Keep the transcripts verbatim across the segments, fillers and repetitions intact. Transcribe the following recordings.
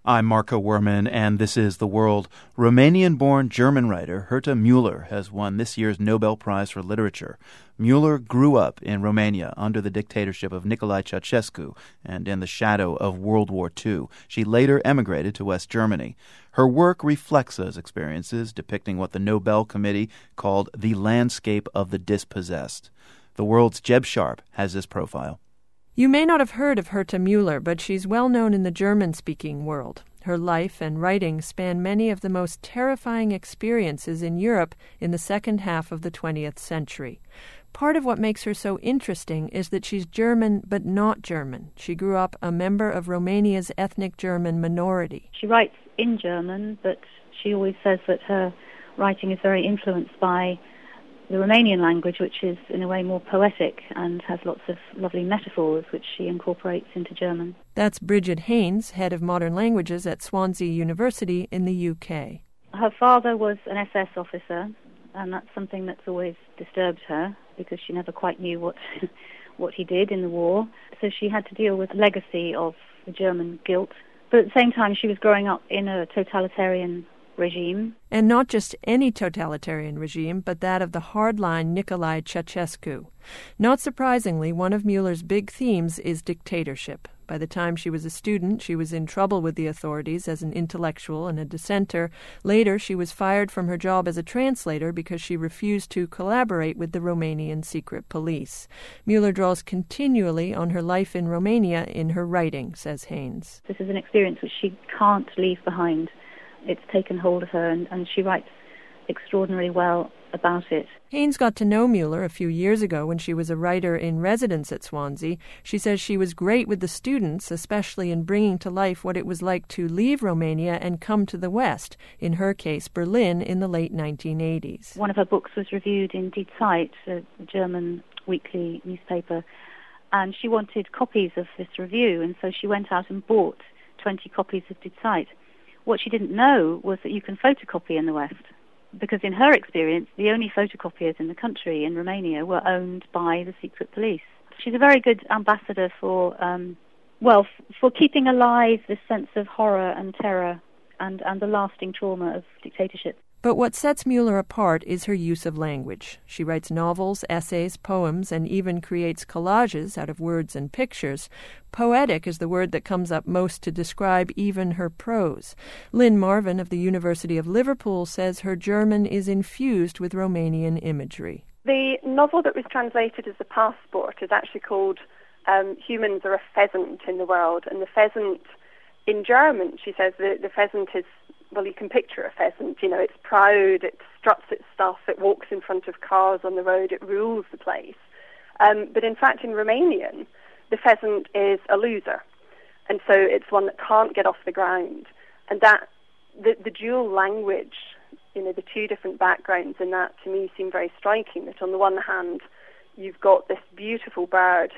I'm Marco Werman, and this is The World. Romanian-born German writer Herta Müller has won this year's Nobel Prize for Literature. Müller grew up in Romania under the dictatorship of Nicolae Ceausescu and in the shadow of World War Two. She later emigrated to West Germany. Her work reflects those experiences, depicting what the Nobel Committee called the landscape of the dispossessed. The World's Jeb Sharp has this profile. You may not have heard of Herta Müller, but she's well known in the German-speaking world. Her life and writing span many of the most terrifying experiences in Europe in the second half of the twentieth century. Part of what makes her so interesting is that she's German but not German. She grew up a member of Romania's ethnic German minority. She writes in German, but she always says that her writing is very influenced by the Romanian language, which is in a way more poetic and has lots of lovely metaphors which she incorporates into German. That's Bridget Haynes, head of modern languages at Swansea University in the U K. Her father was an S S officer, and that's something that's always disturbed her because she never quite knew what what he did in the war. So she had to deal with the legacy of the German guilt. But at the same time, she was growing up in a totalitarian regime. And not just any totalitarian regime, but that of the hardline Nicolae Ceausescu. Not surprisingly, one of Müller's big themes is dictatorship. By the time she was a student, she was in trouble with the authorities as an intellectual and a dissenter. Later, she was fired from her job as a translator because she refused to collaborate with the Romanian secret police. Müller draws continually on her life in Romania in her writing, says Haynes. This is an experience which she can't leave behind. It's taken hold of her, and, and she writes extraordinarily well about it. Haynes got to know Müller a few years ago when she was a writer in residence at Swansea. She says she was great with the students, especially in bringing to life what it was like to leave Romania and come to the West, in her case Berlin, in the late nineteen eighties. One of her books was reviewed in Die Zeit, a German weekly newspaper, and she wanted copies of this review, and so she went out and bought twenty copies of Die Zeit. What she didn't know was that you can photocopy in the West, because in her experience, the only photocopiers in the country, in Romania, were owned by the secret police. She's a very good ambassador for, um, well, f- for keeping alive this sense of horror and terror and, and the lasting trauma of dictatorship. But what sets Müller apart is her use of language. She writes novels, essays, poems, and even creates collages out of words and pictures. Poetic is the word that comes up most to describe even her prose. Lynn Marvin of the University of Liverpool says her German is infused with Romanian imagery. The novel that was translated as The Passport is actually called um, Humans Are a Pheasant in the World, and the pheasant in German, she says, the, the pheasant is, well, you can picture a pheasant, you know, it's proud, it struts its stuff, it walks in front of cars on the road, it rules the place. Um, but in fact, in Romanian, the pheasant is a loser, and so it's one that can't get off the ground. And that, the, the dual language, you know, the two different backgrounds in that, to me, seem very striking, that on the one hand, you've got this beautiful bird,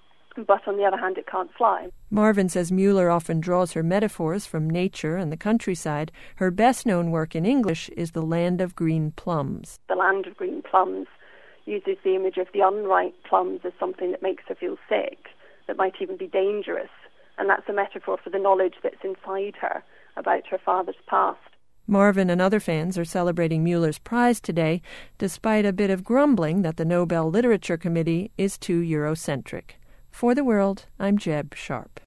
but on the other hand, it can't fly. Marvin says Müller often draws her metaphors from nature and the countryside. Her best-known work in English is The Land of Green Plums. The Land of Green Plums uses the image of the unripe plums as something that makes her feel sick, that might even be dangerous, and that's a metaphor for the knowledge that's inside her about her father's past. Marvin and other fans are celebrating Müller's prize today, despite a bit of grumbling that the Nobel Literature Committee is too Eurocentric. For The World, I'm Jeb Sharp.